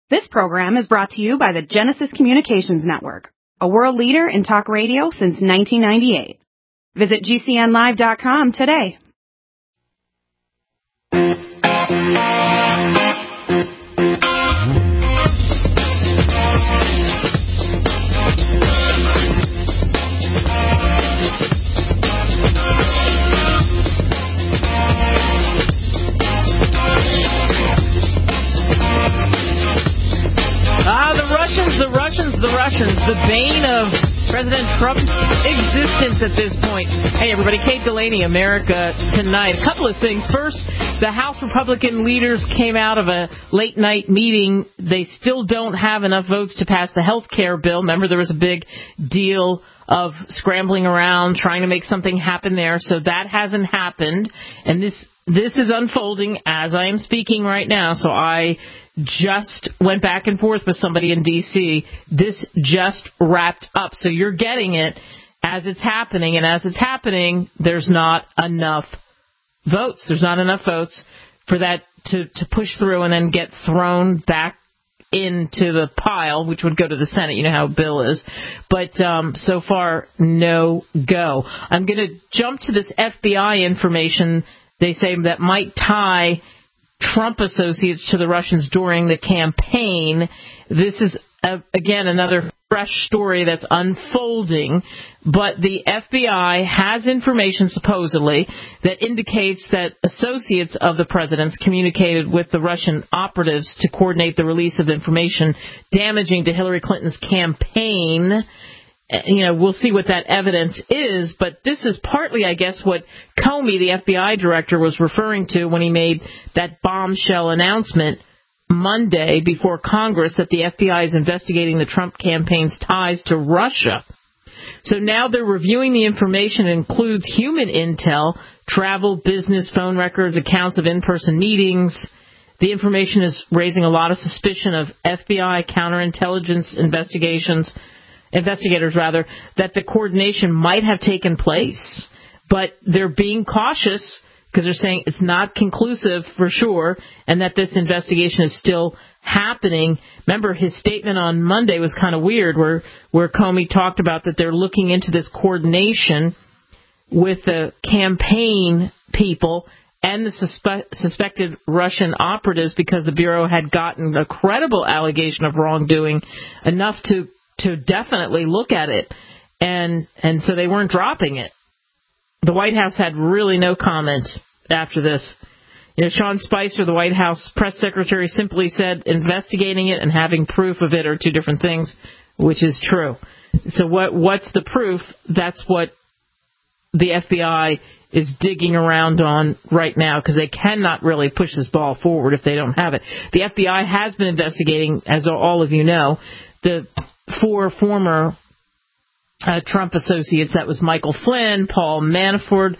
This program is brought to you by the Genesis Communications Network, a world leader in talk radio since 1998. Visit GCNlive.com today. The Russians, the bane of President Trump's existence at this point. Hey, everybody, Kate Delaney, America Tonight. A couple of things. First, the House Republican leaders came out of a late-night meeting. They still don't have enough votes to pass the health care bill. Remember, there was a big deal of scrambling around, trying to make something happen there. So that hasn't happened. And this is unfolding as I am speaking right now. So I just went back and forth with somebody in D.C. This just wrapped up. So you're getting it as it's happening. And as it's happening, there's not enough votes. There's not enough votes for that to push through and then get thrown back into the pile, which would go to the Senate. You know how a bill is. But so far, no go. I'm going to jump to this FBI information. They say that might tie Trump associates to the Russians during the campaign. This is, again, another fresh story that's unfolding. But the FBI has information, supposedly, that indicates that associates of the president's communicated with the Russian operatives to coordinate the release of information damaging to Hillary Clinton's campaign. You know, we'll see what that evidence is, but this is partly, I guess, what Comey, the FBI director, was referring to when he made that bombshell announcement Monday before Congress that the FBI is investigating the Trump campaign's ties to Russia. So now they're reviewing the information. It includes human intel, travel, business, phone records, accounts of in-person meetings. The information is raising a lot of suspicion of FBI counterintelligence investigators, that the coordination might have taken place, but they're being cautious because they're saying it's not conclusive for sure and that this investigation is still happening. Remember, his statement on Monday was kind of weird where Comey talked about that they're looking into this coordination with the campaign people and the suspected Russian operatives because the Bureau had gotten a credible allegation of wrongdoing enough to definitely look at it, and so they weren't dropping it. The White House had really no comment after this. You know, Sean Spicer, the White House press secretary, simply said investigating it and having proof of it are two different things, which is true. So what's the proof? That's what the FBI is digging around on right now because they cannot really push this ball forward if they don't have it. The FBI has been investigating, as all of you know, the 4 former Trump associates. That was Michael Flynn, Paul Manafort,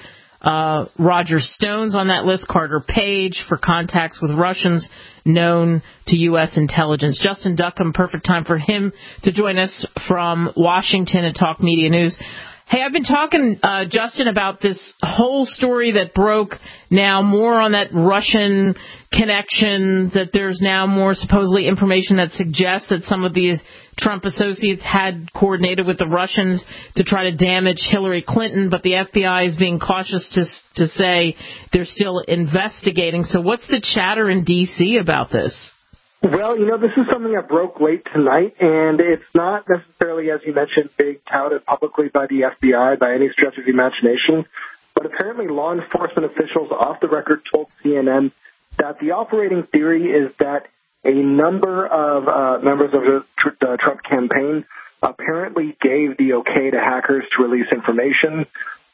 Roger Stone's on that list, Carter Page, for contacts with Russians known to U.S. intelligence. Justin Duckham, perfect time for him to join us from Washington and Talk Media News. Hey, I've been talking, Justin, about this whole story that broke now more on that Russian connection, that there's now more supposedly information that suggests that some of these Trump associates had coordinated with the Russians to try to damage Hillary Clinton, but the FBI is being cautious to say they're still investigating. So what's the chatter in D.C. about this? Well, this is something that broke late tonight, and it's not necessarily, as you mentioned, big touted publicly by the FBI by any stretch of the imagination, but apparently law enforcement officials off the record told CNN that the operating theory is that a number of members of the Trump campaign apparently gave the okay to hackers to release information,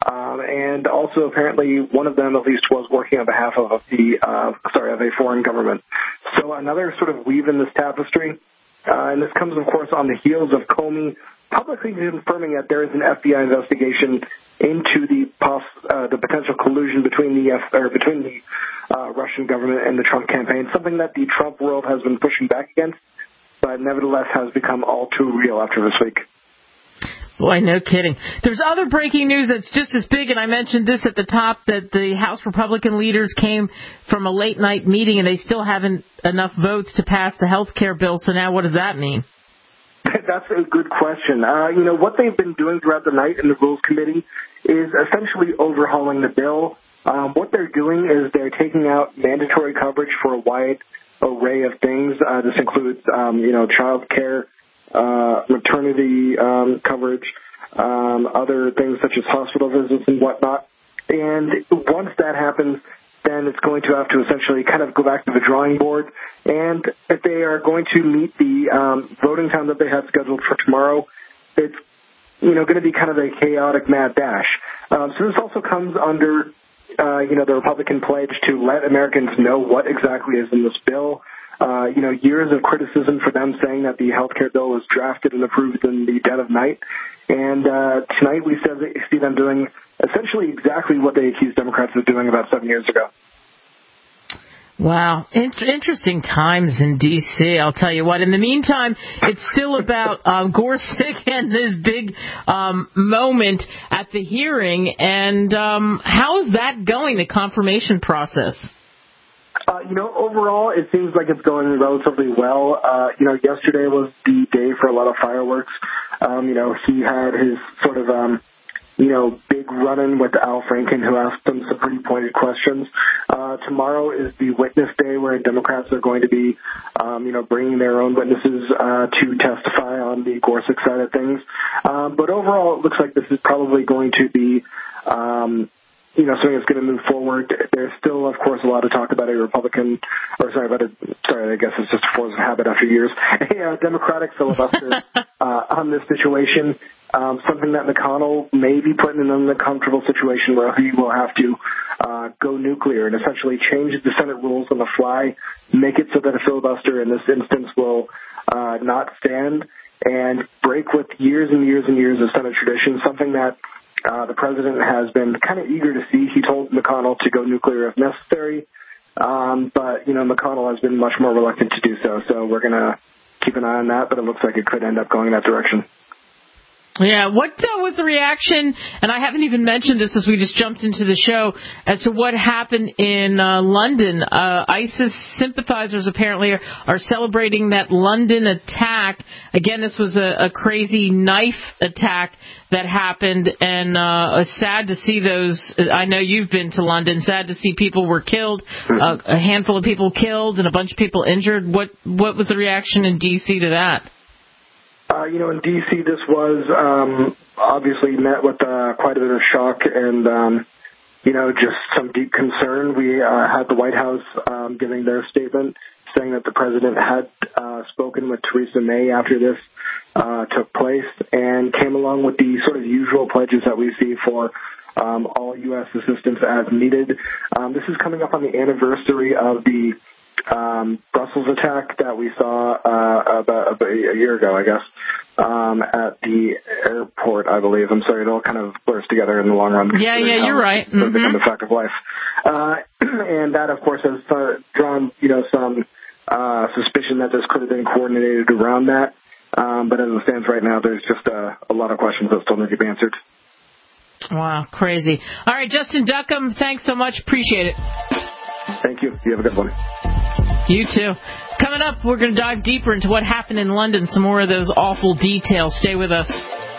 and also apparently one of them at least was working on behalf of a foreign government. So another sort of weave in this tapestry, and this comes, of course, on the heels of Comey publicly confirming that there is an FBI investigation into the potential collusion between the Russian government and the Trump campaign, something that the Trump world has been pushing back against, but nevertheless has become all too real after this week. Boy, no kidding. There's other breaking news that's just as big, and I mentioned this at the top, that the House Republican leaders came from a late-night meeting, and they still haven't enough votes to pass the health care bill. So now what does that mean? That's a good question. What they've been doing throughout the night in the Rules Committee is essentially overhauling the bill. What they're doing is they're taking out mandatory coverage for a wide array of things. This includes, child care, maternity coverage, other things such as hospital visits and whatnot. And once that happens, then it's going to have to essentially kind of go back to the drawing board. And if they are going to meet the voting time that they have scheduled for tomorrow, it's going to be kind of a chaotic mad dash. So this also comes under the Republican pledge to let Americans know what exactly is in this bill. Years of criticism for them saying that the health care bill was drafted and approved in the dead of night. And tonight we see them doing essentially exactly what they accused Democrats of doing about 7 years ago. Wow. Interesting times in D.C., I'll tell you what. In the meantime, it's still about Gorsuch and this big moment at the hearing. And how's that going, the confirmation process? Overall, it seems like it's going relatively well. Yesterday was the day for a lot of fireworks. He had his sort of, big run-in with Al Franken, who asked him some pretty pointed questions. Tomorrow is the witness day where Democrats are going to be, bringing their own witnesses to testify on the Gorsuch side of things. But overall, it looks like this is probably going to be something that's going to move forward. There's still, of course, a lot of talk about I guess it's just a force of habit after years, a Democratic filibuster on this situation, something that McConnell may be put in an uncomfortable situation where he will have to go nuclear and essentially change the Senate rules on the fly, make it so that a filibuster in this instance will not stand, and break with years and years and years of Senate tradition, something that the president has been kind of eager to see. He told McConnell to go nuclear if necessary, but McConnell has been much more reluctant to do so. So we're going to keep an eye on that, but it looks like it could end up going in that direction. Yeah, what was the reaction, and I haven't even mentioned this as we just jumped into the show, as to what happened in London. ISIS sympathizers apparently are celebrating that London attack. Again, this was a crazy knife attack that happened, and sad to see those. I know you've been to London. Sad to see people were killed, a handful of people killed, and a bunch of people injured. What was the reaction in D.C. to that? In D.C., this was obviously met with quite a bit of shock and, just some deep concern. We had the White House giving their statement saying that the president had spoken with Theresa May after this took place and came along with the sort of usual pledges that we see for all U.S. assistance as needed. This is coming up on the anniversary of the Brussels attack that we saw about a year ago, I guess, at the airport, I believe. I'm sorry, it all kind of blurs together in the long run. Yeah, you're right. It's become a fact of life. And that, of course, has drawn, some suspicion that this could have been coordinated around that. But as it stands right now, there's just a lot of questions that still need to be answered. Wow, crazy. All right, Justin Duckham, thanks so much. Appreciate it. Thank you. You have a good one. You too. Coming up, we're going to dive deeper into what happened in London, some more of those awful details. Stay with us.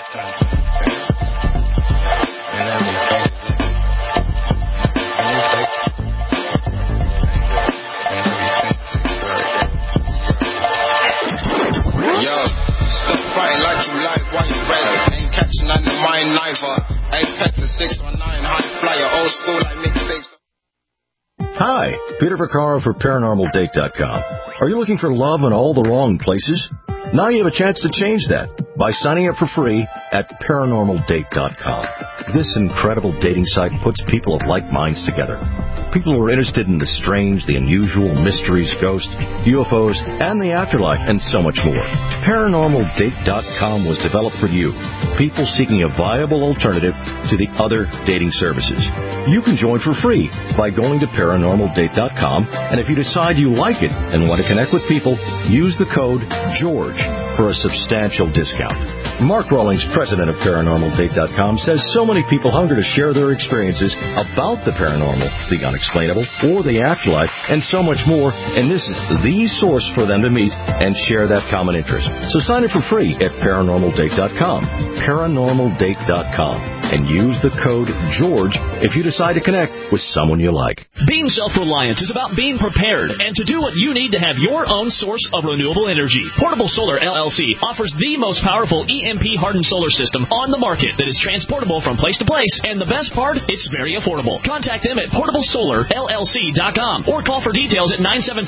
Yo, stop fighting like you like what you read. Ain't catching on the mind neither. Apex is 619, high flyer, old school like mixtapes. Hi, Peter Vaccaro for ParanormalDate.com. Are you looking for love in all the wrong places? Now you have a chance to change that by signing up for free at ParanormalDate.com. This incredible dating site puts people of like minds together. People who are interested in the strange, the unusual, mysteries, ghosts, UFOs, and the afterlife, and so much more. ParanormalDate.com was developed for you, people seeking a viable alternative to the other dating services. You can join for free by going to ParanormalDate.com, and if you decide you like it and want to connect with people, use the code GEORGE for a substantial discount. Mark Rawlings, president of ParanormalDate.com, says so many people hunger to share their experiences about the paranormal, the unexplainable, or the afterlife, and so much more, and this is the source for them to meet and share that common interest. So sign up for free at ParanormalDate.com, ParanormalDate.com, and use the code GEORGE if you decide to connect with someone you like. Being self-reliant is about being prepared and to do what you need to have your own source of renewable energy. Portable Solar LLC offers the most powerful EMP-hardened solar system on the market that is transportable from place to place, and the best part, it's very affordable. Contact them at PortableSolarLLC.com or call for details at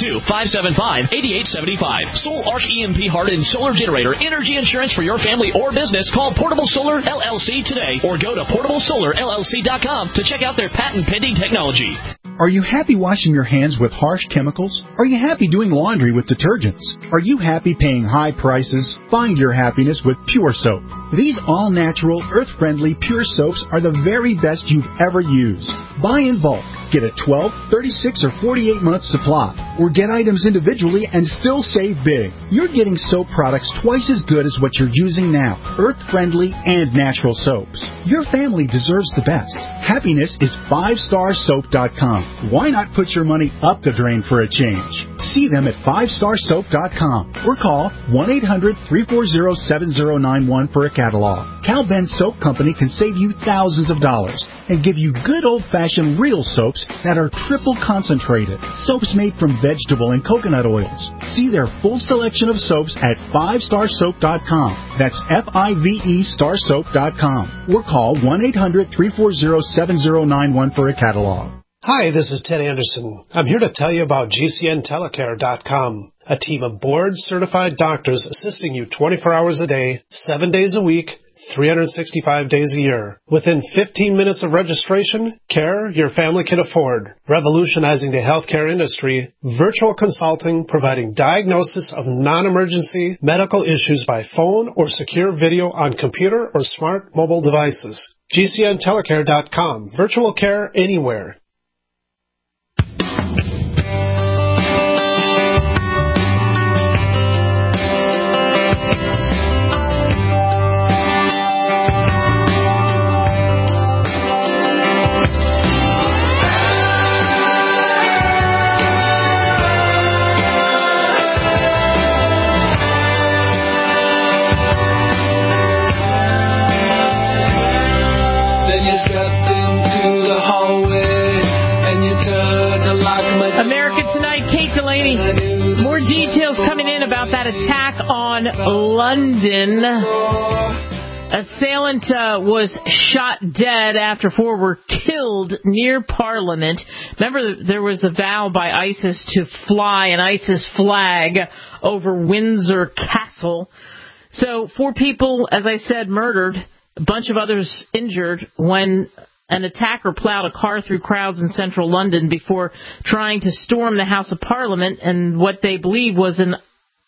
972-575-8875. Soul Arc EMP-hardened solar generator energy insurance for your family or business. Call Portable Solar LLC today or go to PortableSolarLLC.com to check out their patent-pending technology. Are you happy washing your hands with harsh chemicals? Are you happy doing laundry with detergents? Are you happy paying high prices? Find your happiness with Pure Soap. These all-natural, earth-friendly Pure Soaps are the very best you've ever used. Buy in bulk. Get a 12, 36, or 48-month supply. Or get items individually and still save big. You're getting soap products twice as good as what you're using now. Earth-friendly and natural soaps. Your family deserves the best. Happiness is 5starsoap.com. Why not put your money up the drain for a change? See them at 5starsoap.com or call 1-800-340-7091 for a catalog. Cal Ben Soap Company can save you thousands of dollars and give you good old-fashioned real soaps that are triple concentrated. Soaps made from vegetable and coconut oils. See their full selection of soaps at 5starsoap.com. That's F-I-V-E starsoap.com. Or call 1-800-340-7091 for a catalog. Hi, this is Ted Anderson. I'm here to tell you about GCNtelecare.com, a team of board-certified doctors assisting you 24 hours a day, 7 days a week, 365 days a year. Within 15 minutes of registration, care your family can afford. Revolutionizing the healthcare industry, virtual consulting providing diagnosis of non-emergency medical issues by phone or secure video on computer or smart mobile devices. GCNtelecare.com. Virtual care anywhere. America Tonight, Kate Delaney. More details coming in about that attack on London. Assailant was shot dead after 4 were killed near Parliament. Remember, there was a vow by ISIS to fly an ISIS flag over Windsor Castle. So 4 people, as I said, murdered, a bunch of others injured when an attacker plowed a car through crowds in central London before trying to storm the House of Parliament and what they believe was an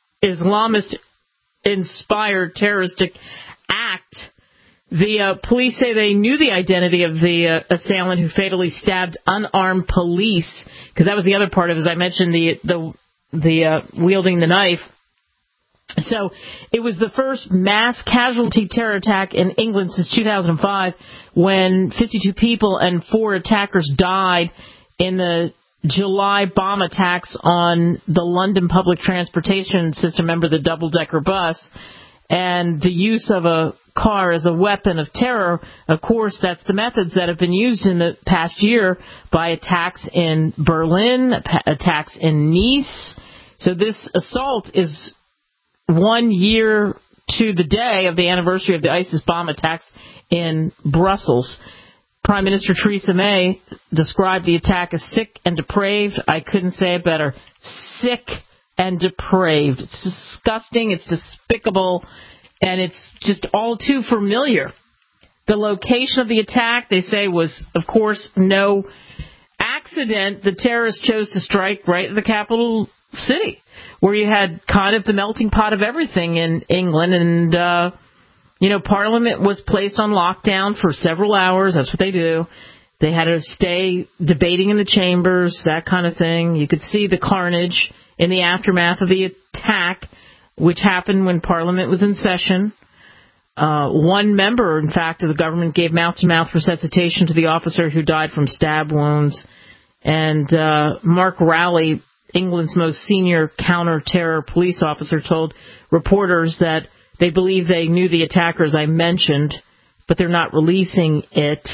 Islamist-inspired terroristic act. The police say they knew the identity of the assailant who fatally stabbed unarmed police, because that was the other part of it, as I mentioned, the wielding the knife. So it was the first mass casualty terror attack in England since 2005, when 52 people and 4 attackers died in the July bomb attacks on the London public transportation system, remember the double-decker bus, and the use of a car as a weapon of terror. Of course, that's the methods that have been used in the past year by attacks in Berlin, attacks in Nice. So this assault is 1 year to the day of the anniversary of the ISIS bomb attacks in Brussels. Prime Minister Theresa May described the attack as sick and depraved. I couldn't say it better. Sick and depraved. It's disgusting, it's despicable, and it's just all too familiar. The location of the attack, they say, was, of course, no accident. The terrorists chose to strike right at the capital city, where you had kind of the melting pot of everything in England. And, Parliament was placed on lockdown for several hours. That's what they do. They had to stay debating in the chambers, that kind of thing. You could see the carnage in the aftermath of the attack, which happened when Parliament was in session. One member, in fact, of the government gave mouth-to-mouth resuscitation to the officer who died from stab wounds. And Mark Rowley, England's most senior counter-terror police officer, told reporters that they believe they knew the attacker, as I mentioned, but they're not releasing it.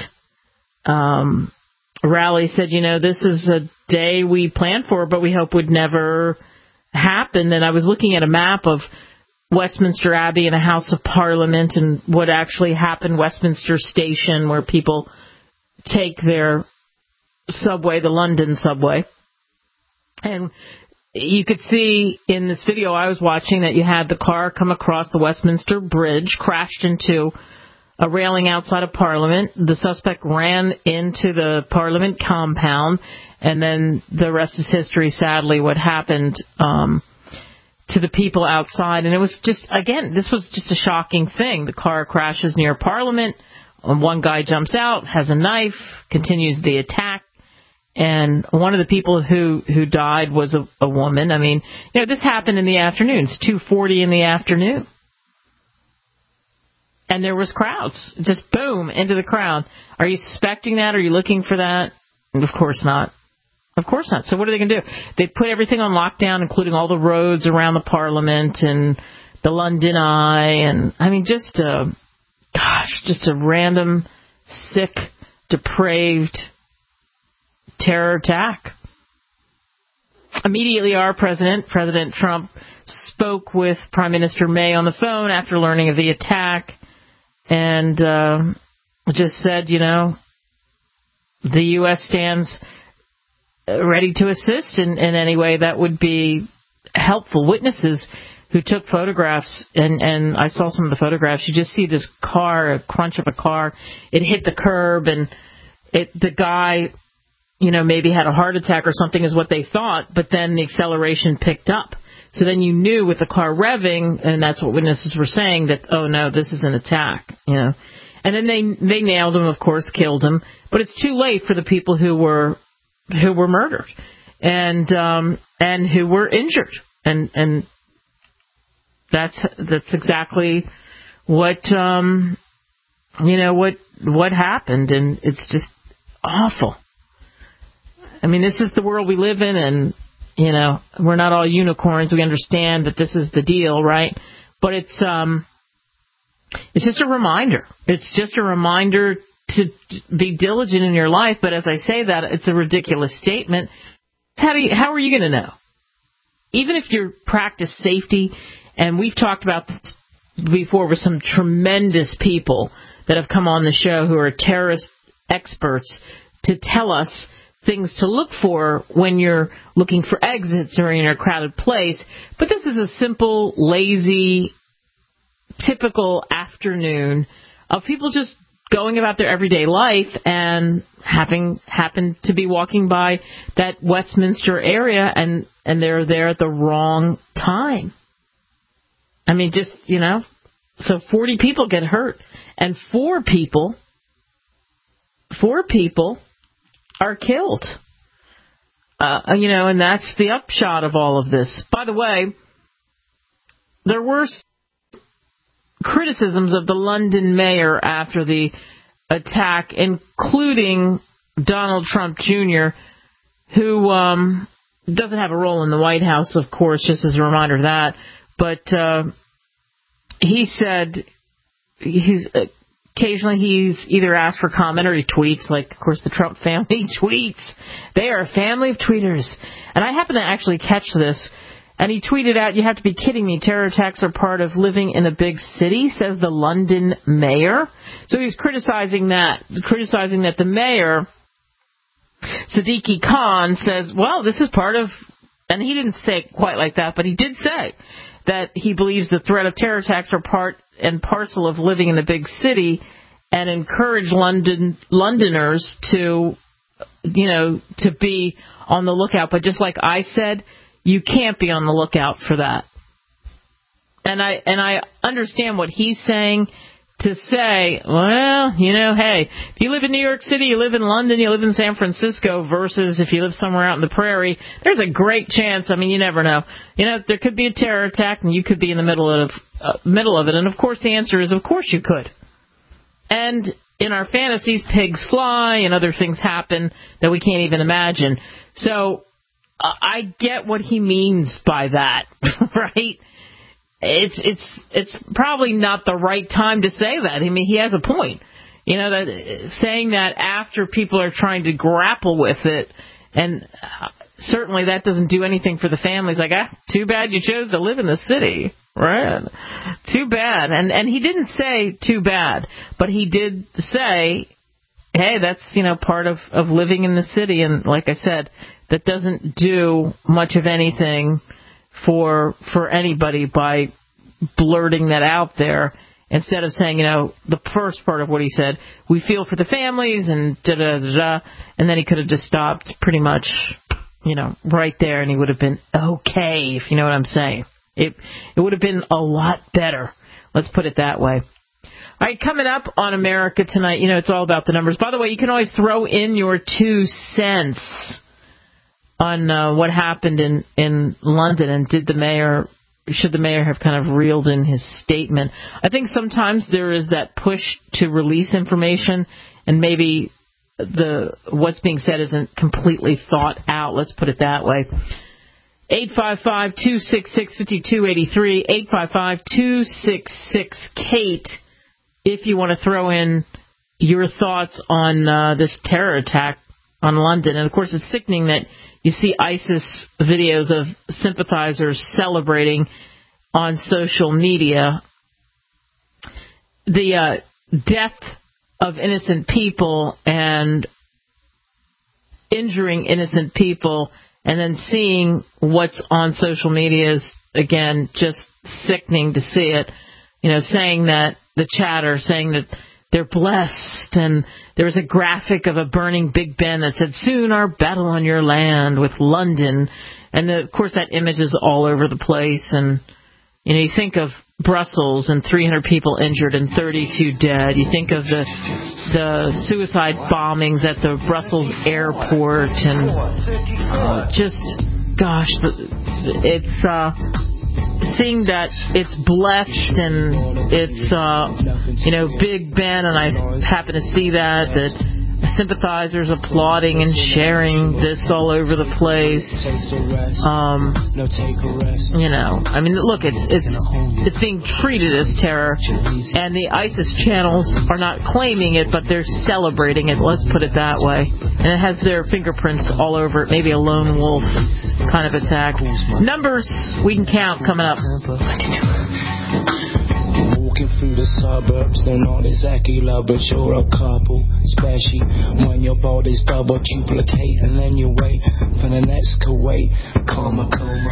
Rowley said, this is a day we planned for, but we hope would never happen. And I was looking at a map of Westminster Abbey and a House of Parliament and what actually happened, Westminster Station, where people take their subway, the London subway. And you could see in this video I was watching that you had the car come across the Westminster Bridge, crashed into a railing outside of Parliament. The suspect ran into the Parliament compound, and then the rest is history, sadly, what happened to the people outside. And it was just, again, this was just a shocking thing. The car crashes near Parliament. One guy jumps out, has a knife, continues the attack. And one of the people who died was a woman. I mean, this happened in the afternoon. It's 2:40 in the afternoon. And there was crowds. Just boom, into the crowd. Are you suspecting that? Are you looking for that? Of course not. Of course not. So what are they going to do? They put everything on lockdown, including all the roads around the Parliament and the London Eye. And, I mean, just a random, sick, depraved terror attack. Immediately, our President Trump, spoke with Prime Minister May on the phone after learning of the attack and just said, the U.S. stands ready to assist in any way that would be helpful. Witnesses who took photographs, and I saw some of the photographs, you just see this car, a crunch of a car. It hit the curb, and the guy, maybe had a heart attack or something is what they thought, but then the acceleration picked up. So then you knew with the car revving, and that's what witnesses were saying, that, oh, no, this is an attack, And then they nailed him, of course, killed him. But it's too late for the people who were murdered and who were injured. And that's exactly what, what happened. And it's just awful. I mean, this is the world we live in, and, we're not all unicorns. We understand that this is the deal, right? But it's just a reminder. It's just a reminder to be diligent in your life. But as I say that, it's a ridiculous statement. How are you going to know? Even if you practice safety, and we've talked about this before with some tremendous people that have come on the show who are terrorist experts to tell us things to look for when you're looking for exits or in a crowded place. But this is a simple, lazy, typical afternoon of people just going about their everyday life and happen to be walking by that Westminster area, and they're there at the wrong time. I mean, just, so 40 people get hurt, and 4 people are killed. And that's the upshot of all of this. By the way, there were criticisms of the London mayor after the attack, including Donald Trump Jr., who doesn't have a role in the White House, of course, just as a reminder of that. But he said occasionally he's either asked for comment or he tweets, like, of course, the Trump family tweets. They are a family of tweeters. And I happen to actually catch this. And he tweeted out, "You have to be kidding me. Terror attacks are part of living in a big city," says the London mayor. So he's criticizing that the mayor, Sadiq Khan, says, well, this is part of, and he didn't say it quite like that, but he did say that he believes the threat of terror attacks are part and parcel of living in a big city, and encourage Londoners to be on the lookout. But just like I said, you can't be on the lookout for that. And I understand what he's saying, to say, well, hey, if you live in New York City, you live in London, you live in San Francisco, versus if you live somewhere out in the prairie, there's a great chance. I mean, you never know. There could be a terror attack, and you could be in the middle of it. And, of course, the answer is, of course you could. And in our fantasies, pigs fly and other things happen that we can't even imagine. So I get what he means by that, right? It's probably not the right time to say that. I mean, he has a point. That saying that after people are trying to grapple with it, and certainly that doesn't do anything for the families. Like, too bad you chose to live in the city, right? Too bad. And he didn't say too bad, but he did say, hey, that's, part of living in the city. And like I said, that doesn't do much of anything for anybody by blurting that out there, instead of saying, the first part of what he said, we feel for the families and da-da-da-da, and then he could have just stopped pretty much, right there, and he would have been okay, if you know what I'm saying. It would have been a lot better. Let's put it that way. All right, coming up on America Tonight, it's all about the numbers. By the way, you can always throw in your 2 cents on what happened in London, and should the mayor have kind of reeled in his statement. I think sometimes there is that push to release information, and maybe what's being said isn't completely thought out. Let's put it that way. 855-266-5283, 855-266-KATE, if you want to throw in your thoughts on this terror attack on London. And, of course, it's sickening that you see ISIS videos of sympathizers celebrating on social media. The death of innocent people and injuring innocent people, and then seeing what's on social media is, again, just sickening to see it. Saying that the chatter, saying that they're blessed, and there was a graphic of a burning Big Ben that said, soon our battle on your land with London. And, of course, that image is all over the place. And, you think of Brussels and 300 people injured and 32 dead. You think of the suicide bombings at the Brussels airport. And it's seeing that it's blessed and it's, Big Ben, and I happen to see that sympathizers applauding and sharing this all over the place. Look, it's being treated as terror, and the ISIS channels are not claiming it, but they're celebrating it. Let's put it that way. And it has their fingerprints all over it. Maybe a lone wolf kind of attack. Numbers we can count coming up. Walking through the suburbs, they're not exactly love, but you're a couple. Especially when your body's double duplicate, and then you wait for the next Kuwait. Coma.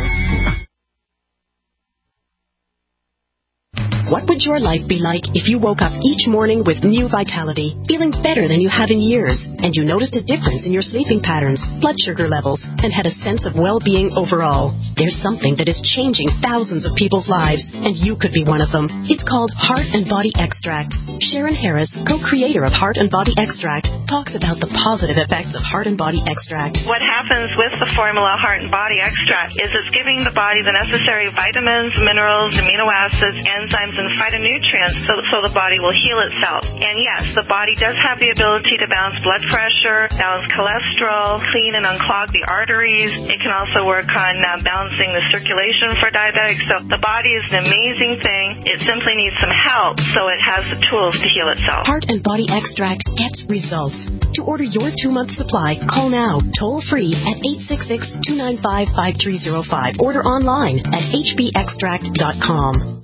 What would your life be like if you woke up each morning with new vitality, feeling better than you have in years, and you noticed a difference in your sleeping patterns, blood sugar levels, and had a sense of well-being overall? There's something that is changing thousands of people's lives, and you could be one of them. It's called Heart and Body Extract. Sharon Harris, co-creator of Heart and Body Extract, talks about the positive effects of Heart and Body Extract. What happens with the formula Heart and Body Extract is it's giving the body the necessary vitamins, minerals, amino acids, enzymes, and phytonutrients so the body will heal itself. And yes, the body does have the ability to balance blood pressure, balance cholesterol, clean and unclog the arteries. It can also work on balancing the circulation for diabetics. So the body is an amazing thing. It simply needs some help so it has the tools to heal itself. Heart and Body Extract gets results. To order your 2-month supply, call now, toll free at 866-295-5305. Order online at hbextract.com.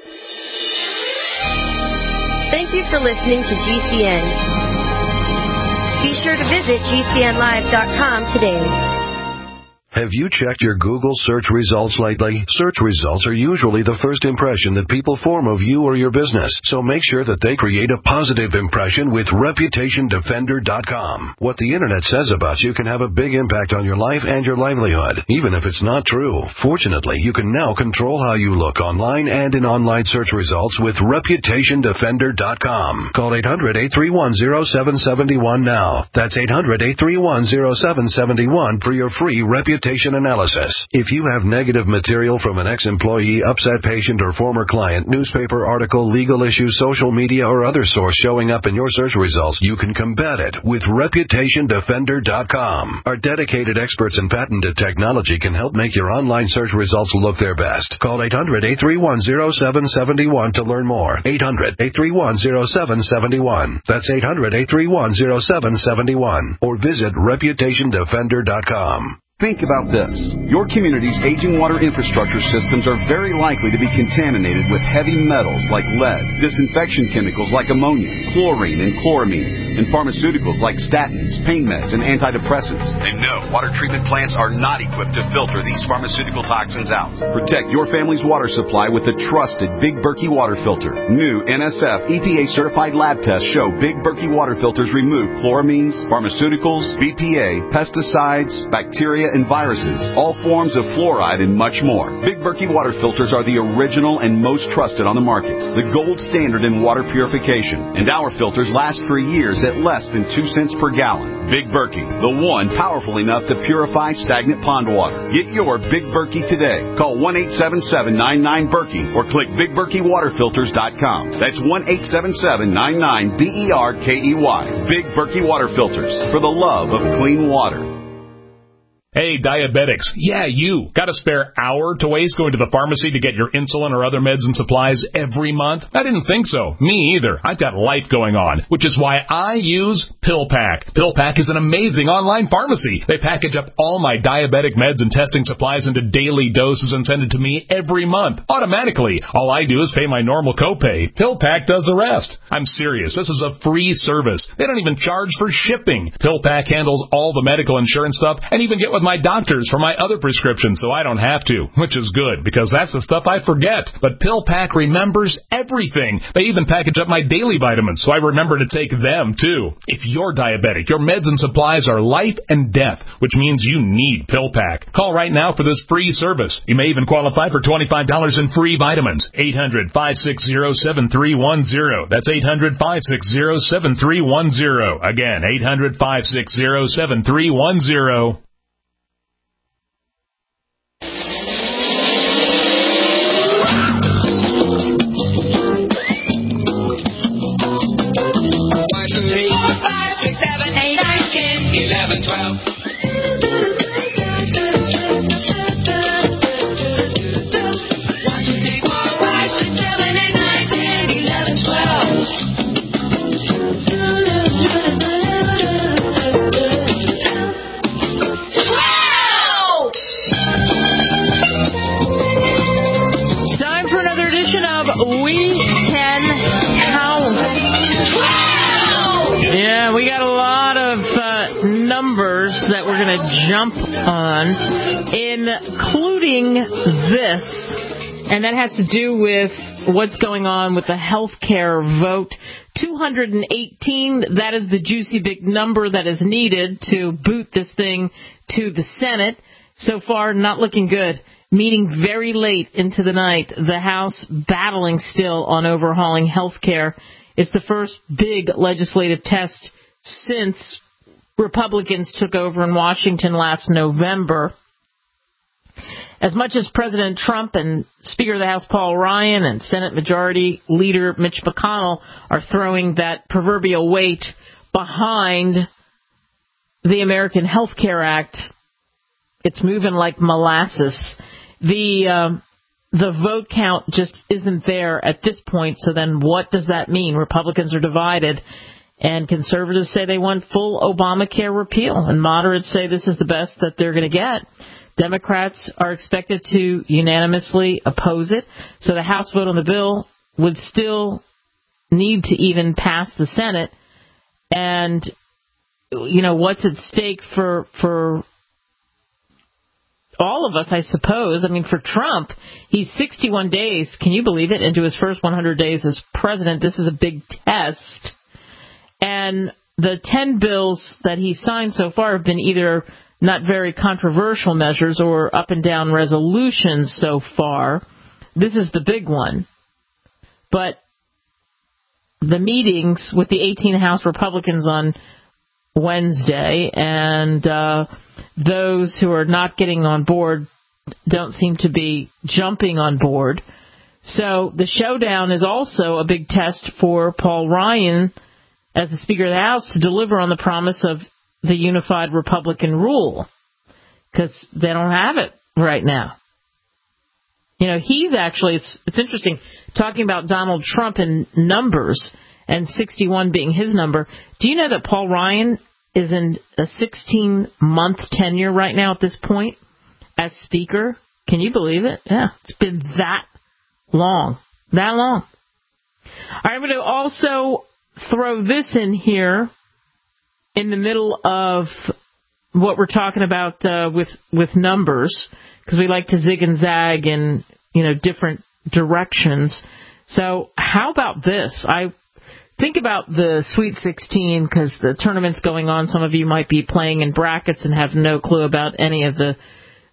Thank you for listening to GCN. Be sure to visit GCNlive.com today. Have you checked your Google search results lately? Search results are usually the first impression that people form of you or your business, so make sure that they create a positive impression with ReputationDefender.com. What the Internet says about you can have a big impact on your life and your livelihood, even if it's not true. Fortunately, you can now control how you look online and in online search results with ReputationDefender.com. Call 800-831-0771 now. That's 800-831-0771 for your free reputation analysis. If you have negative material from an ex-employee, upset patient, or former client, newspaper article, legal issue, social media, or other source showing up in your search results, you can combat it with ReputationDefender.com. Our dedicated experts in patented technology can help make your online search results look their best. Call 800-831-0771 to learn more. 800-831-0771. That's 800-831-0771. Or visit ReputationDefender.com. Think about this. Your community's aging water infrastructure systems are very likely to be contaminated with heavy metals like lead, disinfection chemicals like ammonia, chlorine and chloramines, and pharmaceuticals like statins, pain meds, and antidepressants. And no, water treatment plants are not equipped to filter these pharmaceutical toxins out. Protect your family's water supply with the trusted Big Berkey water filter. New NSF EPA-certified lab tests show Big Berkey water filters remove chloramines, pharmaceuticals, BPA, pesticides, bacteria, and viruses, all forms of fluoride, and much more. Big Berkey water filters are the original and most trusted on the market, the gold standard in water purification, and our filters last for years at less than 2 cents per gallon. Big Berkey, the one powerful enough to purify stagnant pond water. Get your Big Berkey today. Call 1-877-99-BERKEY or click BigBerkeyWaterFilters.com. That's 1-877-99-BERKEY. Big Berkey water filters, for the love of clean water. Hey, diabetics. Yeah, you. Got a spare hour to waste going to the pharmacy to get your insulin or other meds and supplies every month? I didn't think so. Me either. I've got life going on, which is why I use PillPack. PillPack is an amazing online pharmacy. They package up all my diabetic meds and testing supplies into daily doses and send it to me every month, automatically. All I do is pay my normal copay. PillPack does the rest. I'm serious. This is a free service. They don't even charge for shipping. PillPack handles all the medical insurance stuff and even get with my doctors for my other prescriptions, so I don't have to, which is good, because that's the stuff I forget. But PillPack remembers everything. They even package up my daily vitamins, so I remember to take them, too. If you're diabetic, your meds and supplies are life and death, which means you need PillPack. Call right now for this free service. You may even qualify for $25 in free vitamins. 800-560-7310. That's 800-560-7310. Again, 800-560-7310. That we're going to jump on, including this, and that has to do with what's going on with the health care vote. 218, that is the juicy big number that is needed to boot this thing to the Senate. So far, not looking good. Meeting very late into the night. The House battling still on overhauling health care. It's the first big legislative test since Republicans took over in Washington last November. As much as President Trump and Speaker of the House Paul Ryan and Senate Majority Leader Mitch McConnell are throwing that proverbial weight behind the American Health Care Act, it's moving like molasses. The vote count just isn't there at this point, so then what does that mean? Republicans are divided. And conservatives say they want full Obamacare repeal, and moderates say this is the best that they're going to get. Democrats are expected to unanimously oppose it. So the House vote on the bill would still need to even pass the Senate. And, you know, what's at stake for all of us, I suppose. I mean, for Trump, he's 61 days, can you believe it, into his first 100 days as president. This is a big test. And the 10 bills that he signed so far have been either not very controversial measures or up and down resolutions so far. This is the big one. But the meetings with the 18 House Republicans on Wednesday, and those who are not getting on board don't seem to be jumping on board. So the showdown is also a big test for Paul Ryan as the Speaker of the House to deliver on the promise of the unified Republican rule, because they don't have it right now. You know, he's actually, it's interesting, talking about Donald Trump in numbers and 61 being his number. Do you know that Paul Ryan is in a 16-month tenure right now at this point as Speaker? Can you believe it? Yeah, it's been that long. That long. All right, I'm going to also throw this in here in the middle of what we're talking about with numbers, because we like to zig and zag in, different directions. So how about this? I think about the Sweet 16, because the tournament's going on. Some of you might be playing in brackets and have no clue about any of the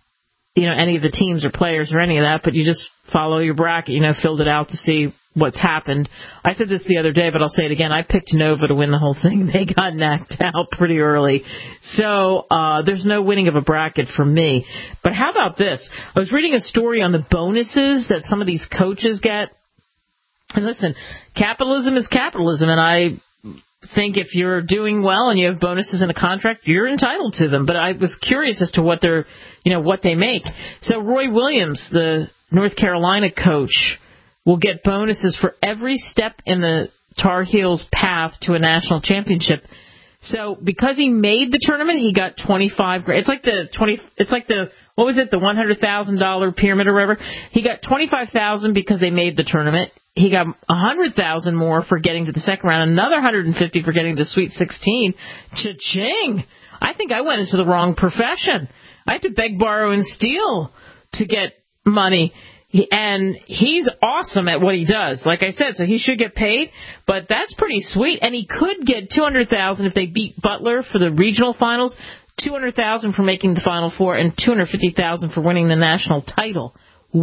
teams or players or any of that, but you just follow your bracket, filled it out to see what's happened. I said this the other day, but I'll say it again. I picked Nova to win the whole thing. They got knocked out pretty early. So there's no winning of a bracket for me. But how about this? I was reading a story on the bonuses that some of these coaches get. And listen, capitalism is capitalism, and I think if you're doing well and you have bonuses in a contract, you're entitled to them. But I was curious as to what they make. So Roy Williams, the North Carolina coach, will get bonuses for every step in the Tar Heels' path to a national championship. So because he made the tournament, he got $25,000. It's like the what was it, the $100,000 pyramid or whatever. He got $25,000 because they made the tournament. He got $100,000 more for getting to the second round, another $150,000 for getting to Sweet 16. Cha-ching! I think I went into the wrong profession. I had to beg, borrow, and steal to get money. And he's awesome at what he does, like I said, so he should get paid, but that's pretty sweet. And he could get $200,000 if they beat Butler for the regional finals, $200,000 for making the Final Four, and $250,000 for winning the national title.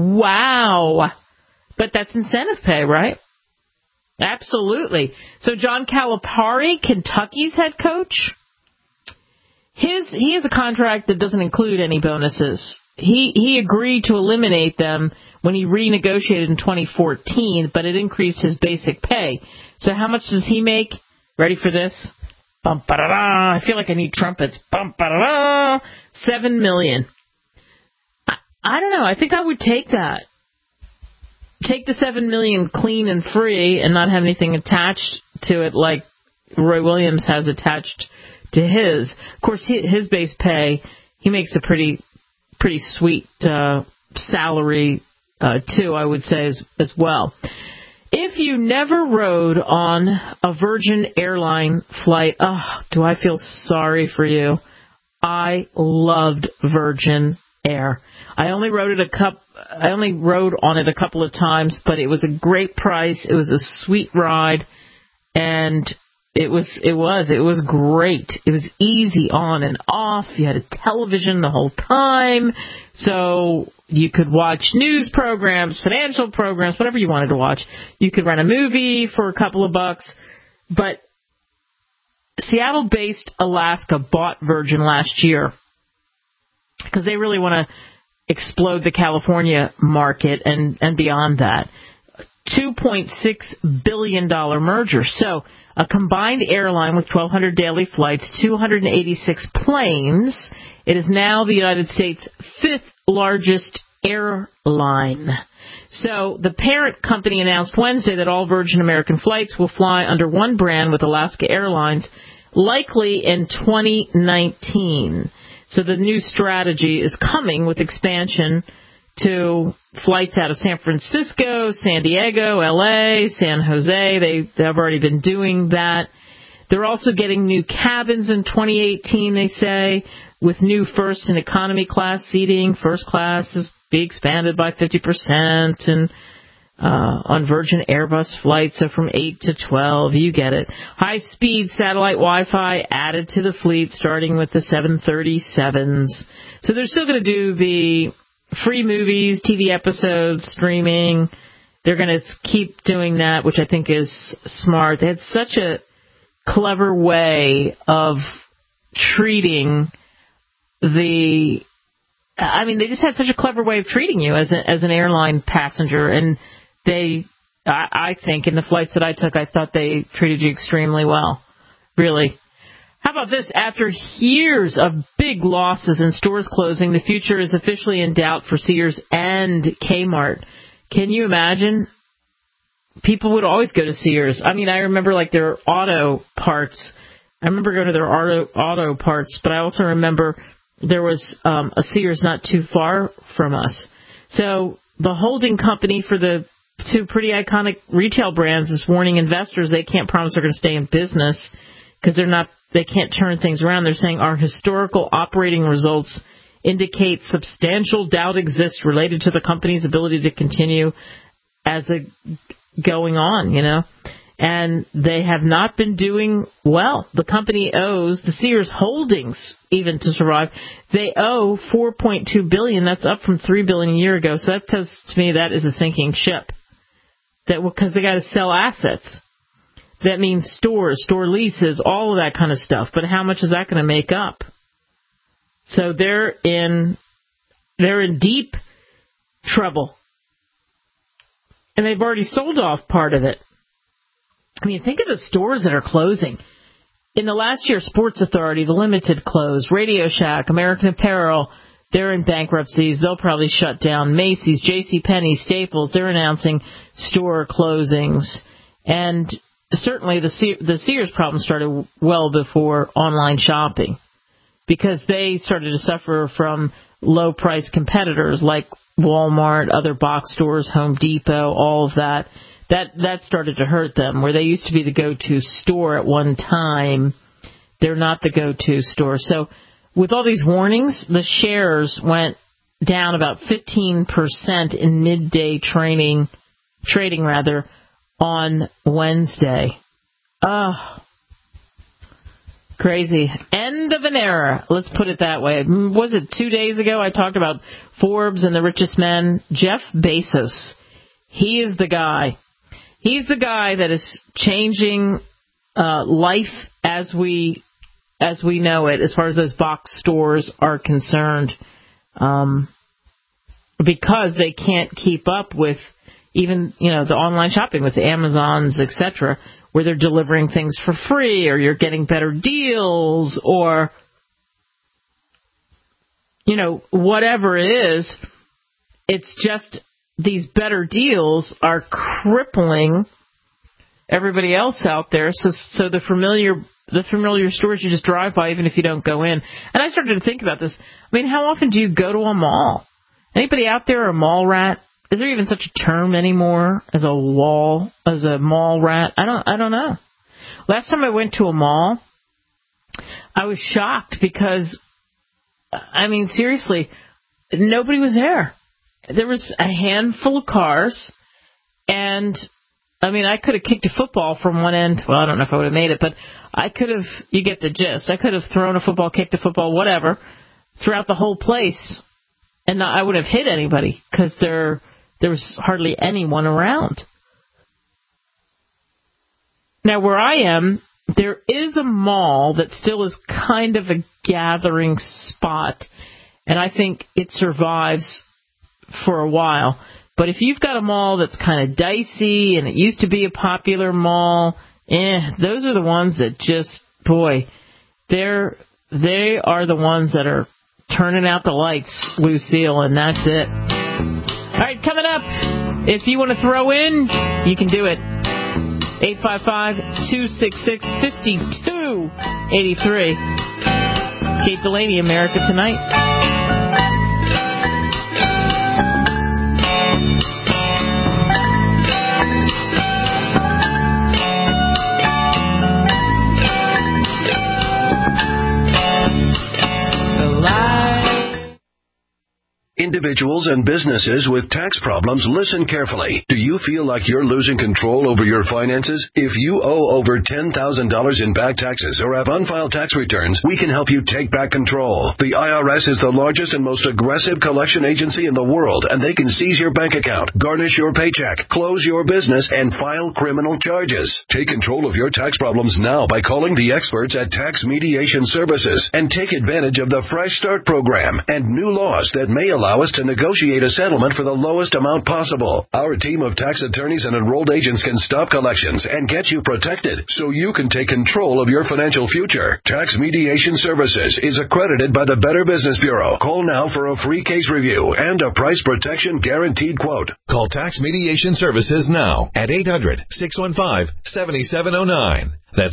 Wow. But that's incentive pay, right? Absolutely. So John Calipari, Kentucky's head coach, he has a contract that doesn't include any bonuses. He agreed to eliminate them when he renegotiated in 2014, but it increased his basic pay. So how much does he make? Ready for this? Bum, ba-da-da. I feel like I need trumpets. Bum, ba-da-da. $7 million. I don't know. I think I would take that. Take the $7 million clean and free and not have anything attached to it like Roy Williams has attached to his. Of course, his base pay, he makes a pretty sweet salary, too, I would say, as well. If you never rode on a Virgin airline flight, do I feel sorry for you. I loved Virgin Air. I only rode on it a couple of times, but it was a great price. It was a sweet ride, and it was great. It was easy on and off. You had a television the whole time, so you could watch news programs, financial programs, whatever you wanted to watch. You could rent a movie for a couple of bucks. But Seattle-based Alaska bought Virgin last year because they really want to explode the California market and beyond that. $2.6 billion merger. So a combined airline with 1,200 daily flights, 286 planes. It is now the United States' fifth largest airline. So the parent company announced Wednesday that all Virgin American flights will fly under one brand with Alaska Airlines, likely in 2019. So the new strategy is coming with expansion to flights out of San Francisco, San Diego, L.A., San Jose. They've already been doing that. They're also getting new cabins in 2018, they say, with new first and economy class seating. First class is be expanded by 50%, and on Virgin Airbus flights, so from 8 to 12, you get it. High-speed satellite Wi-Fi added to the fleet, starting with the 737s. So they're still going to do the free movies, TV episodes, streaming. They're going to keep doing that, which I think is smart. They had such a clever way of treating they just had such a clever way of treating you as an airline passenger, and I think in the flights that I took, I thought they treated you extremely well. Really. How about this? After years of big losses and stores closing, the future is officially in doubt for Sears and Kmart. Can you imagine? People would always go to Sears. I remember their auto parts. I remember going to their auto parts, but I also remember there was a Sears not too far from us. So the holding company for the two pretty iconic retail brands is warning investors they can't promise they're going to stay in business because they can't turn things around. They're saying our historical operating results indicate substantial doubt exists related to the company's ability to continue as going on, And they have not been doing well. The company owes the Sears Holdings, even to survive, they owe $4.2 billion. That's up from $3 billion a year ago. So that tells to me that is a sinking ship. Because they got to sell assets. That means stores, store leases, all of that kind of stuff. But how much is that going to make up? So they're in deep trouble. And they've already sold off part of it. Think of the stores that are closing. In the last year, Sports Authority, The Limited closed. Radio Shack, American Apparel, they're in bankruptcies. They'll probably shut down. Macy's, JCPenney, Staples, they're announcing store closings. And certainly the Sears problem started well before online shopping because they started to suffer from low-price competitors like Walmart, other box stores, Home Depot, all of that. That started to hurt them. Where they used to be the go-to store at one time, they're not the go-to store. So with all these warnings, the shares went down about 15% in midday trading on Wednesday. Crazy. End of an era. Let's put it that way. Was it 2 days ago I talked about Forbes and the richest men? Jeff Bezos. He is the guy. He's the guy that is changing life as we know it, as far as those box stores are concerned, because they can't keep up with even the online shopping with the Amazons, etc., where they're delivering things for free, or you're getting better deals, or whatever it is. It's just these better deals are crippling everybody else out there. So the familiar stores you just drive by, even if you don't go in. And I started to think about this. How often do you go to a mall? Anybody out there a mall rat? Is there even such a term anymore as a mall rat? I don't know. Last time I went to a mall, I was shocked because, seriously, nobody was there. There was a handful of cars, and, I could have kicked a football from one end. Well, I don't know if I would have made it, but I could have, you get the gist. I could have thrown a football, kicked a football, whatever, throughout the whole place, and I wouldn't have hit anybody because there was hardly anyone around. Now, where I am, there is a mall that still is kind of a gathering spot, and I think it survives for a while. But if you've got a mall that's kind of dicey and it used to be a popular mall, those are the ones that just, they are the ones that are turning out the lights, Lucille, and that's it. All right, coming up, if you want to throw in, you can do it. 855-266-5283. Kate Delaney, America Tonight. Individuals and businesses with tax problems, listen carefully. Do you feel like you're losing control over your finances? If you owe over $10,000 in back taxes or have unfiled tax returns, we can help you take back control. The IRS is the largest and most aggressive collection agency in the world, and they can seize your bank account, garnish your paycheck, close your business, and file criminal charges. Take control of your tax problems now by calling the experts at Tax Mediation Services and take advantage of the Fresh Start program and new laws that may allow us to negotiate a settlement for the lowest amount possible. Our team of tax attorneys and enrolled agents can stop collections and get you protected so you can take control of your financial future. Tax Mediation Services is accredited by the Better Business Bureau. Call now for a free case review and a price protection guaranteed quote. Call Tax Mediation Services now at 800-615-7709. That's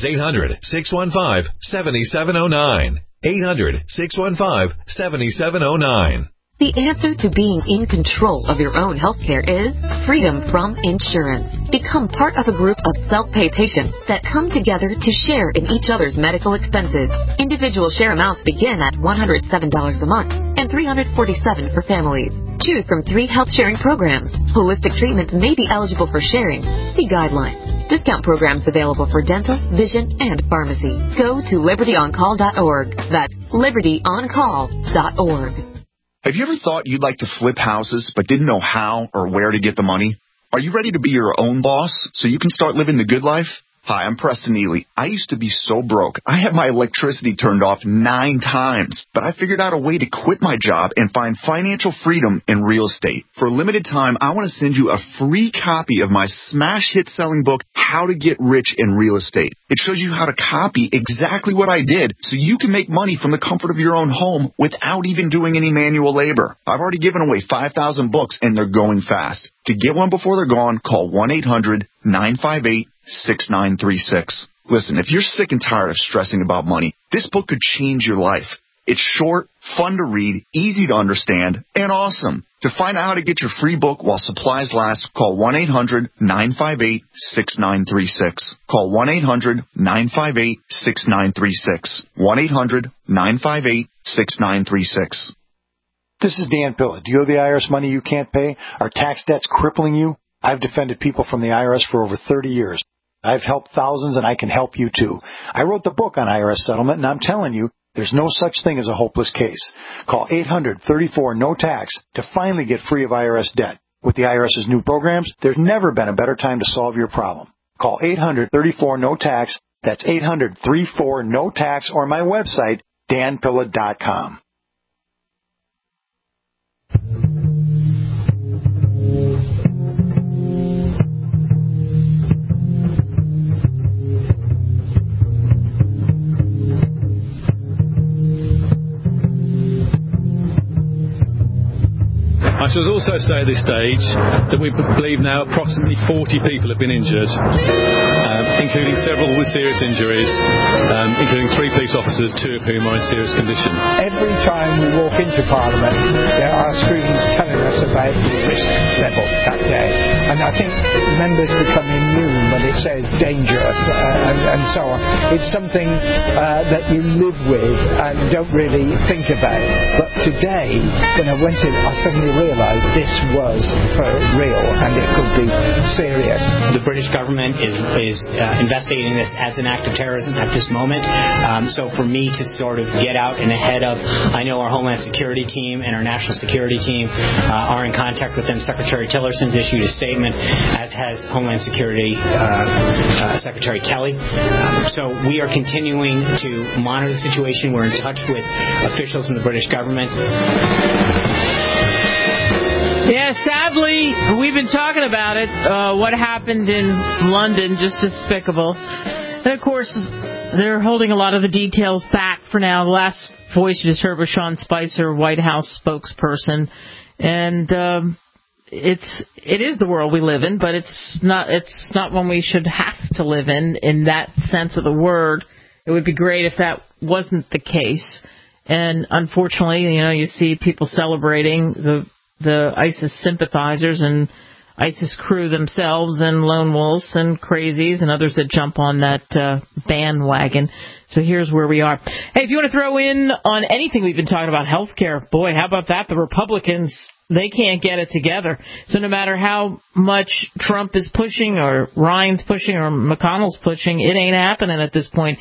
800-615-7709. 800-615-7709. The answer to being in control of your own health care is freedom from insurance. Become part of a group of self-pay patients that come together to share in each other's medical expenses. Individual share amounts begin at $107 a month and $347 for families. Choose from 3 health-sharing programs. Holistic treatments may be eligible for sharing. See guidelines. Discount programs available for dental, vision, and pharmacy. Go to libertyoncall.org. That's libertyoncall.org. Have you ever thought you'd like to flip houses but didn't know how or where to get the money? Are you ready to be your own boss so you can start living the good life? Hi, I'm Preston Ely. I used to be so broke. I had my electricity turned off 9 times, but I figured out a way to quit my job and find financial freedom in real estate. For a limited time, I want to send you a free copy of my smash hit selling book, How to Get Rich in Real Estate. It shows you how to copy exactly what I did so you can make money from the comfort of your own home without even doing any manual labor. I've already given away 5,000 books and they're going fast. To get one before they're gone, call 1-800-958-6936. Listen, if you're sick and tired of stressing about money, this book could change your life. It's short, fun to read, easy to understand, and awesome. To find out how to get your free book while supplies last, call 1-800-958-6936. Call 1-800-958-6936. 1-800-958-6936. This is Dan Pilla. Do you owe the IRS money you can't pay? Are tax debts crippling you? I've defended people from the IRS for over 30 years. I've helped thousands, and I can help you too. I wrote the book on IRS settlement, and I'm telling you, there's no such thing as a hopeless case. Call 800-34-NO-TAX to finally get free of IRS debt. With the IRS's new programs, there's never been a better time to solve your problem. Call 800-34-NO-TAX. That's 800-34-NO-TAX, or my website, danpilla.com. I should also say at this stage that we believe now approximately 40 people have been injured, including several with serious injuries, including 3 police officers, 2 of whom are in serious condition. Every time we walk into Parliament, there are screens telling us about the risk level that day. And I think members become immune when it says dangerous and so on. It's something that you live with and don't really think about. But today, when I went in, I suddenly realised this was for real and it could be serious. The British government is investigating this as an act of terrorism at this moment. So for me to sort of get out and ahead of, I know our Homeland Security team and our National Security team are in contact with them. Secretary Tillerson's issued a statement, as has Homeland Security Secretary Kelly. So we are continuing to monitor the situation. We're in touch with officials in the British government. Yeah, sadly, we've been talking about it, what happened in London, just despicable. And, of course, they're holding a lot of the details back for now. The last voice you just heard was Sean Spicer, White House spokesperson. And it is the world we live in, but it's not one we should have to live in that sense of the word. It would be great if that wasn't the case. And, unfortunately, you see people celebrating the ISIS sympathizers, and ISIS crew themselves and lone wolves and crazies and others that jump on that bandwagon. So here's where we are. Hey, if you want to throw in on anything we've been talking about, healthcare, boy, how about that? The Republicans, they can't get it together. So no matter how much Trump is pushing or Ryan's pushing or McConnell's pushing, it ain't happening at this point.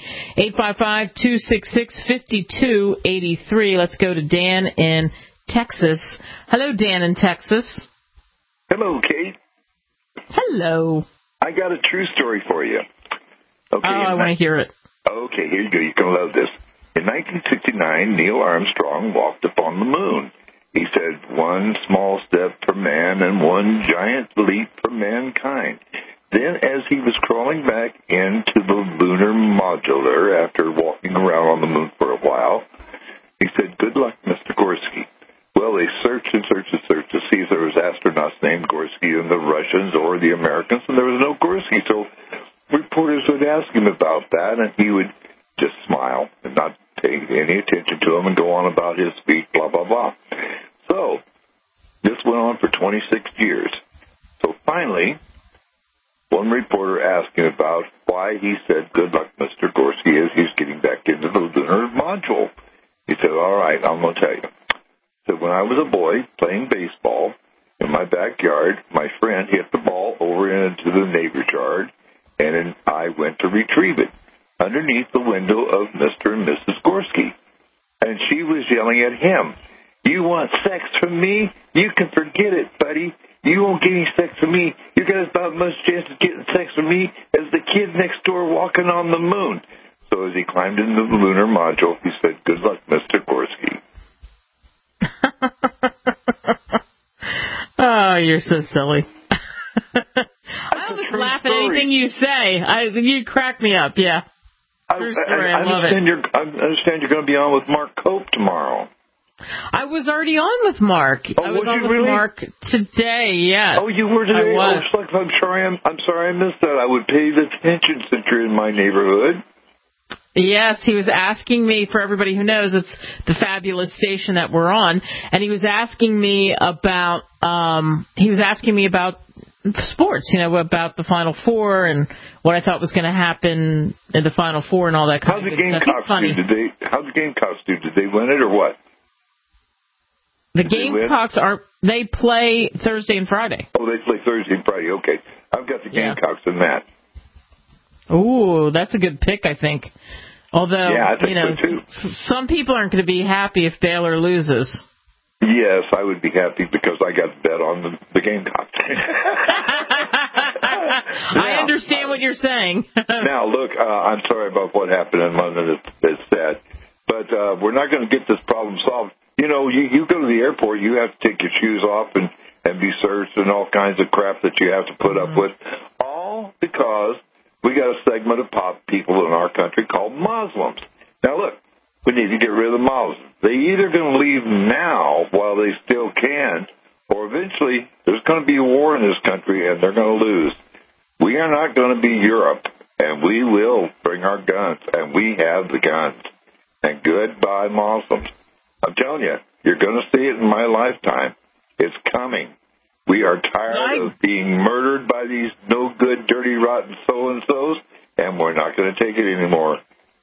855-266-5283. Let's go to Dan in Texas. Hello, Dan in Texas. Hello, Kate. Hello. I got a true story for you. Okay. I want to hear it. Okay, here you go. You're going to love this. In 1969, Neil Armstrong walked upon the moon. He said, one small step for man and one giant leap for mankind. Then, as he was crawling back into the lunar modular after walking around on the moon for a while, he said, good luck, Mr. Gorski. Well, they searched and searched and searched to see if there was astronauts named Gorski in the Russians or the Americans, and there was no Gorski. So reporters would ask him about that, and he would just smile and not pay any attention to him and go on about his speech, blah, blah, blah. So this went on for 26 years. So finally, one reporter asked him about why he said, good luck, Mr. Gorski, as he's getting back into the lunar module. He said, all right, I'm going to tell you. So when I was a boy playing baseball in my backyard, my friend hit the ball over into the neighbor's yard, and I went to retrieve it underneath the window of Mr. and Mrs. Gorski. And she was yelling at him, you want sex from me? You can forget it, buddy. You won't get any sex from me. You got about as much chance of getting sex from me as the kid next door walking on the moon. So as he climbed into the lunar module, he said, good luck, Mr. Gorski. Oh, you're so silly. I always laugh at anything you say. You crack me up, yeah. True story, I love it. I understand you're going to be on with Mark Cope tomorrow. I was already on with Mark. I was on with Mark today, yes. Oh, you were today? I was. Oh, I'm sorry I missed that. I would pay attention since you're in my neighborhood. Yes, he was asking me, for everybody who knows, it's the fabulous station that we're on, and he was asking me about sports, about the Final Four and what I thought was going to happen in the Final Four and all that kind of good stuff. It's funny. How'd the Gamecocks do? Did they win it or what? The Gamecocks they play Thursday and Friday. Oh, they play Thursday and Friday. Okay. I've got the Gamecocks in that. Ooh, that's a good pick, I think. Although, yeah, I think so too. Some people aren't going to be happy if Baylor loses. Yes, I would be happy because I got bet on the Gamecocks. I understand what you're saying. Now, look, I'm sorry about what happened in London. It's sad. But we're not going to get this problem solved. You go to the airport, you have to take your shoes off and be searched and all kinds of crap that you have to put up with. All because we got a segment of people in our country called Muslims. Now, look, we need to get rid of the Muslims. They're either going to leave now while they still can, or eventually there's going to be a war in this country and they're going to lose. We are not going to be Europe, and we will bring our guns, and we have the guns. And goodbye, Muslims. I'm telling you, you're going to see it in my lifetime. It's coming. We are tired of being murdered by these no-good, dirty, rotten so-and-sos, and we're not going to take it anymore.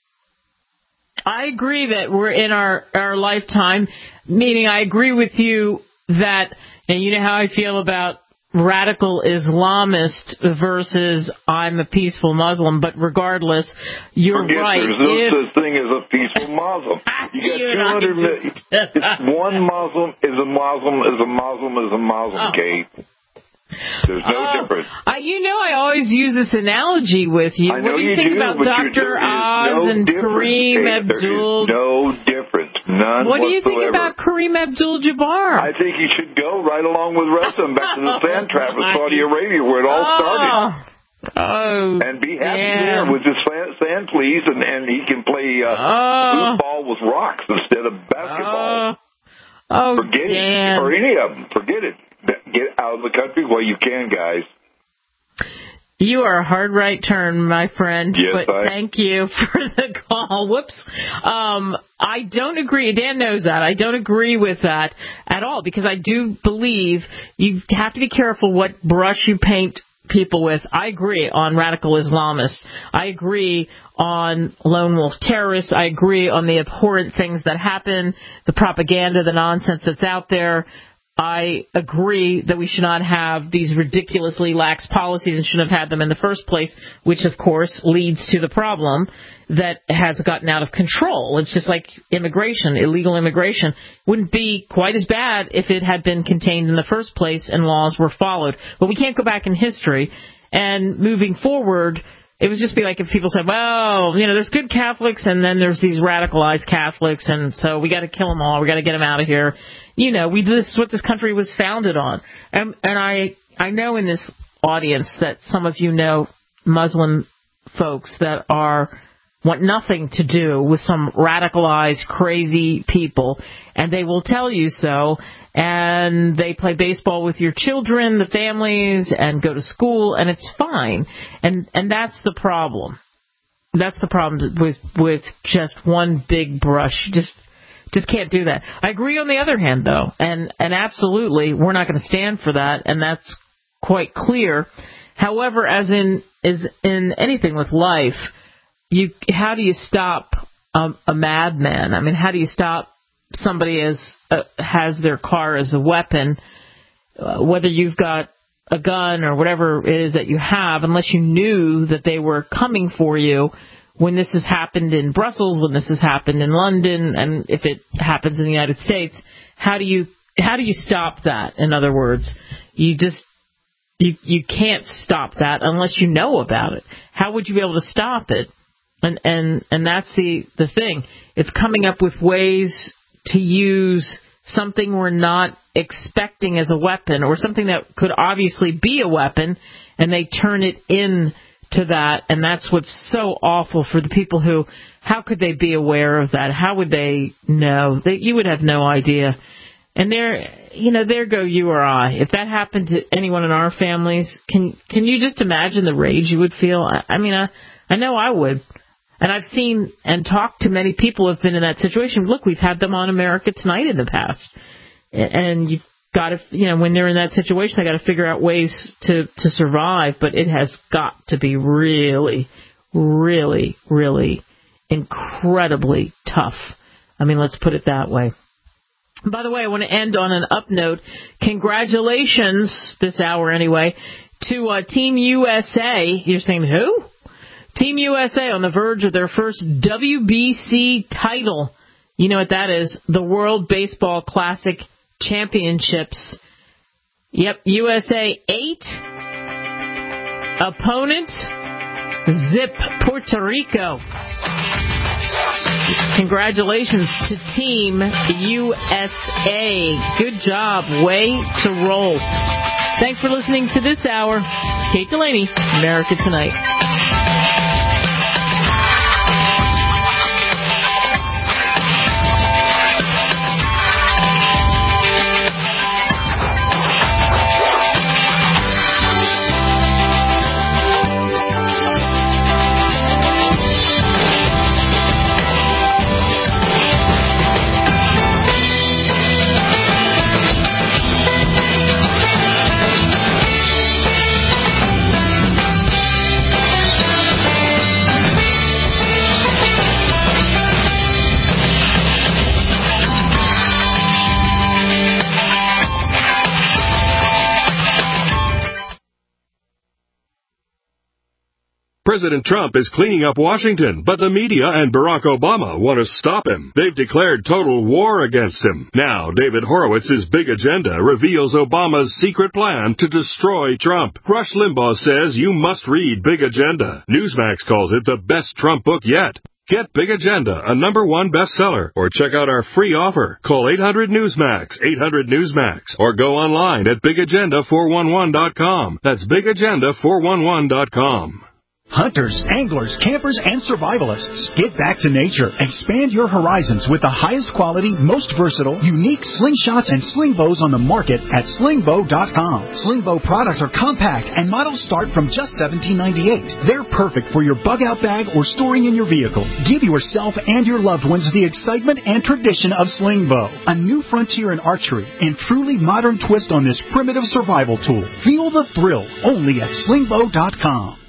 I agree that we're in our lifetime, meaning I agree with you that, and you know how I feel about radical Islamist versus I'm a peaceful Muslim, but regardless, you're right. There's no such thing as a peaceful Muslim. You got 200 million. One Muslim is a Muslim is a Muslim is a Muslim, Kate. There's no difference. I always use this analogy with you. What do you think about Dr. Oz and Kareem Abdul? No difference. None What do you whatsoever. think about Kareem Abdul-Jabbar? I think he should go right along with the rest of them back to the sand trap in Saudi Arabia where it all started. And be happy there with his sand fleas, and he can play football with rocks instead of basketball. Forget it. Or any of them. Forget it. Get out of the country while you can, guys. You are a hard right turn, my friend. Yes, but thank you for the call. Whoops. I don't agree. Dan knows that. I don't agree with that at all, because I do believe you have to be careful what brush you paint people with. I agree on radical Islamists. I agree on lone wolf terrorists. I agree on the abhorrent things that happen, the propaganda, the nonsense that's out there. I agree that we should not have these ridiculously lax policies and shouldn't have had them in the first place, which, of course, leads to the problem that has gotten out of control. It's just like immigration, illegal immigration. Wouldn't be quite as bad if it had been contained in the first place and laws were followed. But we can't go back in history. And moving forward, it would just be like if people said, well, there's good Catholics and then there's these radicalized Catholics, and so we got to kill them all. We got to get them out of here. This is what this country was founded on. And I know in this audience that some of you know Muslim folks that want nothing to do with some radicalized, crazy people, and they will tell you so, and they play baseball with your children, the families, and go to school, and it's fine. And that's the problem. That's the problem with just one big brush. Just can't do that. I agree on the other hand, though, and absolutely, we're not going to stand for that, and that's quite clear. However, as in anything with life, how do you stop a madman? I mean, how do you stop somebody has their car as a weapon, whether you've got a gun or whatever it is that you have, unless you knew that they were coming for you? When this has happened in Brussels, when this has happened in London, and if it happens in the United States, how do you stop that? In other words, you can't stop that unless you know about it. How would you be able to stop it? And that's the thing. It's coming up with ways to use something we're not expecting as a weapon, or something that could obviously be a weapon, and they turn it in to that, and that's what's so awful for the people who, how could they be aware of that? How would they know? You would have no idea. And there go you or I. If that happened to anyone in our families, can you just imagine the rage you would feel? I mean, I know I would. And I've seen and talked to many people who have been in that situation. Look, we've had them on America Tonight in the past. And you've got to, when they're in that situation, they got to figure out ways to survive. But it has got to be really, really, really incredibly tough. I mean, let's put it that way. By the way, I want to end on an up note. Congratulations, this hour anyway, to Team USA. You're saying who? Team USA on the verge of their first WBC title. You know what that is? The World Baseball Classic Championships. Yep, USA 8. Opponent, zip, Puerto Rico. Congratulations to Team USA. Good job. Way to roll. Thanks for listening to this hour. Kate Delaney, America Tonight. President Trump is cleaning up Washington, but the media and Barack Obama want to stop him. They've declared total war against him. Now, David Horowitz's Big Agenda reveals Obama's secret plan to destroy Trump. Rush Limbaugh says you must read Big Agenda. Newsmax calls it the best Trump book yet. Get Big Agenda, a #1 bestseller, or check out our free offer. Call 800-NEWSMAX, 800-NEWSMAX, or go online at BigAgenda411.com. That's BigAgenda411.com. Hunters, anglers, campers, and survivalists. Get back to nature. Expand your horizons with the highest quality, most versatile, unique slingshots and sling bows on the market at slingbow.com. Slingbow products are compact and models start from just $17.98. They're perfect for your bug-out bag or storing in your vehicle. Give yourself and your loved ones the excitement and tradition of Slingbow, a new frontier in archery and truly modern twist on this primitive survival tool. Feel the thrill only at slingbow.com.